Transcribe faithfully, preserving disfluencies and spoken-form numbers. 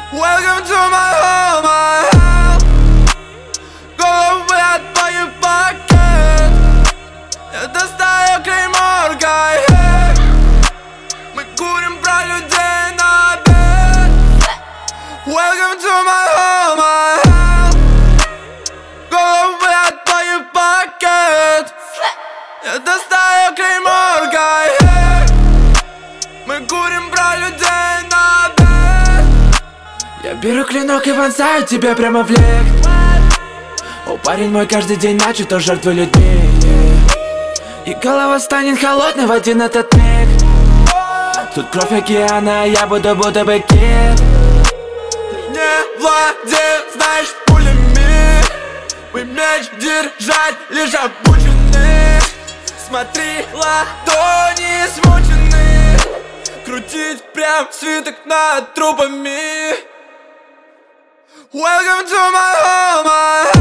Welcome to my home, my house. Головы от твоих пакет. Я достаю клейморкой, hey. Мы курим про людей на обед. Welcome to my home, my house. Головы от твоих пакет. Я достаю клейморкой, hey. Мы курим про людей на обед. Я беру клинок и вонзаю тебе прямо в лег. О, парень мой каждый день начато жертвой людьми, yeah. И голова станет холодной в один этот миг. Тут кровь океана, я буду будто бы кит. Не владею, знаешь, пулями. Мы меч держать лишь обучены. Смотри, ладони смочены. Крутить прям свиток над трупами. Welcome to my home, my